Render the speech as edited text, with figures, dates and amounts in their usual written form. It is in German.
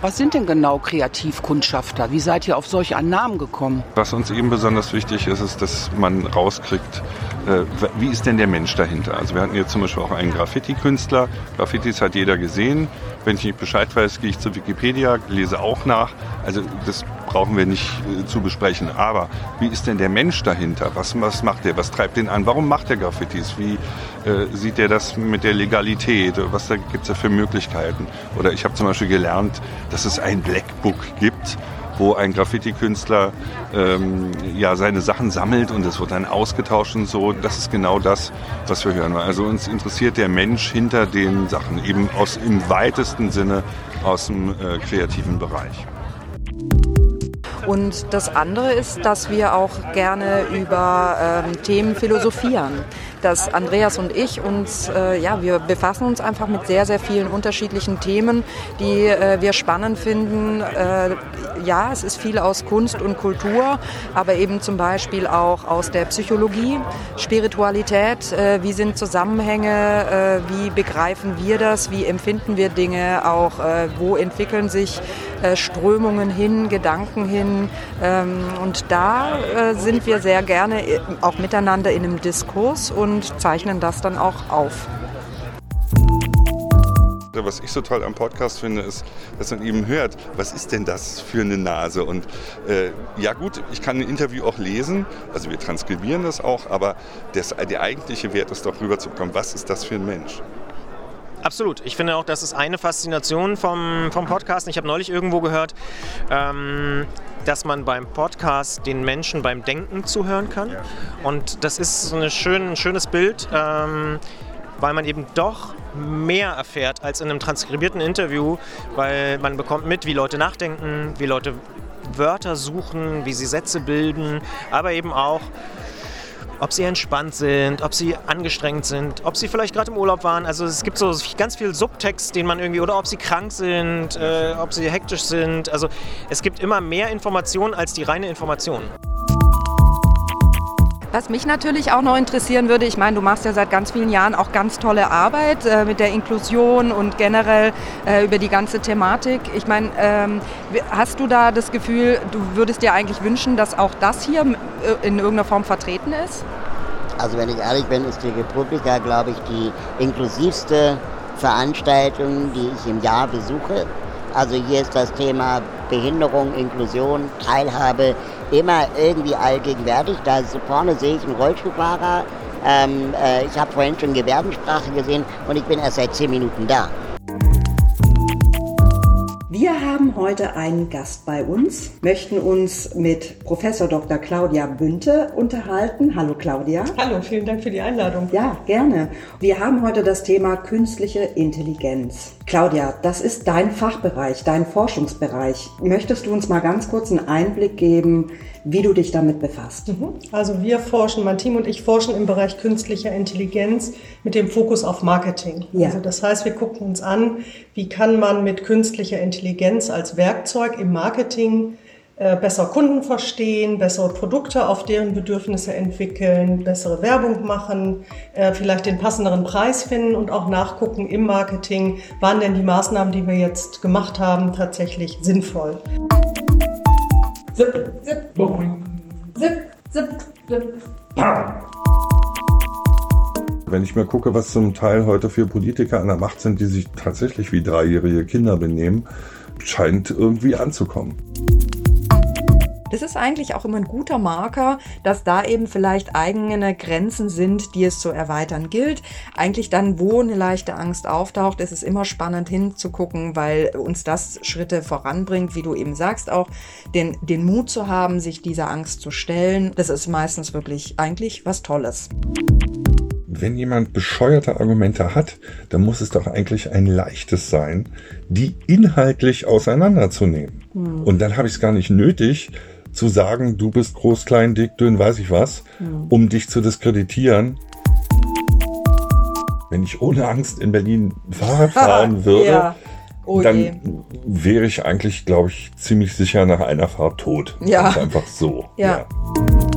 Was sind denn genau Kreativkundschafter? Wie seid ihr auf solch einen Namen gekommen? Was uns eben besonders wichtig ist, ist, dass man rauskriegt, wie ist denn der Mensch dahinter? Also wir hatten jetzt zum Beispiel auch einen Graffiti-Künstler. Graffitis hat jeder gesehen. Wenn ich nicht Bescheid weiß, gehe ich zu Wikipedia, lese auch nach. Also das brauchen wir nicht zu besprechen. Aber wie ist denn der Mensch dahinter? Was macht er? Was treibt ihn an? Warum macht er Graffitis? Wie sieht er das mit der Legalität? Was gibt es da für Möglichkeiten? Oder ich habe zum Beispiel gelernt, dass es ein Blackbook gibt, wo ein Graffiti-Künstler seine Sachen sammelt und es wird dann ausgetauscht und so. Das ist genau das, was wir hören. Also uns interessiert der Mensch hinter den Sachen, eben im weitesten Sinne aus dem kreativen Bereich. Und das andere ist, dass wir auch gerne über Themen philosophieren. Dass Andreas und ich wir befassen uns einfach mit sehr, sehr vielen unterschiedlichen Themen, die wir spannend finden. Es ist viel aus Kunst und Kultur, aber eben zum Beispiel auch aus der Psychologie, Spiritualität, wie sind Zusammenhänge, wie begreifen wir das, wie empfinden wir Dinge, auch wo entwickeln sich Strömungen hin, Gedanken hin. Und da sind wir sehr gerne auch miteinander in einem Diskurs und zeichnen das dann auch auf. Was ich so toll am Podcast finde, ist, dass man eben hört, was ist denn das für eine Nase? Und ich kann ein Interview auch lesen, also wir transkribieren das auch, aber der eigentliche Wert ist doch rüberzukommen, was ist das für ein Mensch? Absolut. Ich finde auch, das ist eine Faszination vom Podcast. Ich habe neulich irgendwo gehört, dass man beim Podcast den Menschen beim Denken zuhören kann. Und das ist so ein schönes Bild, weil man eben doch mehr erfährt als in einem transkribierten Interview, weil man bekommt mit, wie Leute nachdenken, wie Leute Wörter suchen, wie sie Sätze bilden, aber eben auch, ob sie entspannt sind, ob sie angestrengt sind, ob sie vielleicht gerade im Urlaub waren. Also es gibt so ganz viel Subtext, den man irgendwie, oder ob sie krank sind, ob sie hektisch sind. Also es gibt immer mehr Informationen als die reine Information. Was mich natürlich auch noch interessieren würde, ich meine, du machst ja seit ganz vielen Jahren auch ganz tolle Arbeit mit der Inklusion und generell über die ganze Thematik. Ich meine, hast du da das Gefühl, du würdest dir eigentlich wünschen, dass auch das hier in irgendeiner Form vertreten ist? Also wenn ich ehrlich bin, ist die Republika, glaube ich, die inklusivste Veranstaltung, die ich im Jahr besuche. Also hier ist das Thema Behinderung, Inklusion, Teilhabe immer irgendwie allgegenwärtig. Da vorne sehe ich einen Rollstuhlfahrer. Ich habe vorhin schon Gebärdensprache gesehen und ich bin erst seit 10 Minuten da. Wir haben heute einen Gast bei uns, möchten uns mit Professor Dr. Claudia Bünte unterhalten. Hallo Claudia. Hallo, vielen Dank für die Einladung. Ja, gerne. Wir haben heute das Thema künstliche Intelligenz. Claudia, das ist dein Fachbereich, dein Forschungsbereich. Möchtest du uns mal ganz kurz einen Einblick geben, wie du dich damit befasst? Also wir forschen, mein Team und ich forschen im Bereich künstlicher Intelligenz mit dem Fokus auf Marketing. Ja. Also das heißt, wir gucken uns an, wie kann man mit künstlicher Intelligenz als Werkzeug im Marketing besser Kunden verstehen, bessere Produkte auf deren Bedürfnisse entwickeln, bessere Werbung machen, vielleicht den passenderen Preis finden und auch nachgucken im Marketing, waren denn die Maßnahmen, die wir jetzt gemacht haben, tatsächlich sinnvoll. Zip, zip, boing. Zip, zip, zip. Wenn ich mir gucke, was zum Teil heute für Politiker an der Macht sind, die sich tatsächlich wie 3-jährige Kinder benehmen, scheint irgendwie anzukommen. Das ist eigentlich auch immer ein guter Marker, dass da eben vielleicht eigene Grenzen sind, die es zu erweitern gilt. Eigentlich dann, wo eine leichte Angst auftaucht, ist es immer spannend hinzugucken, weil uns das Schritte voranbringt, wie du eben sagst, auch den Mut zu haben, sich dieser Angst zu stellen. Das ist meistens wirklich eigentlich was Tolles. Wenn jemand bescheuerte Argumente hat, dann muss es doch eigentlich ein leichtes sein, die inhaltlich auseinanderzunehmen. Und dann habe ich es gar nicht nötig, zu sagen, du bist groß, klein, dick, dünn, weiß ich was, um dich zu diskreditieren. Wenn ich ohne Angst in Berlin Fahrrad fahren würde, ja. dann wäre ich eigentlich, glaube ich, ziemlich sicher nach einer Fahrt tot. Ja. Ganz einfach so. Ja. Ja.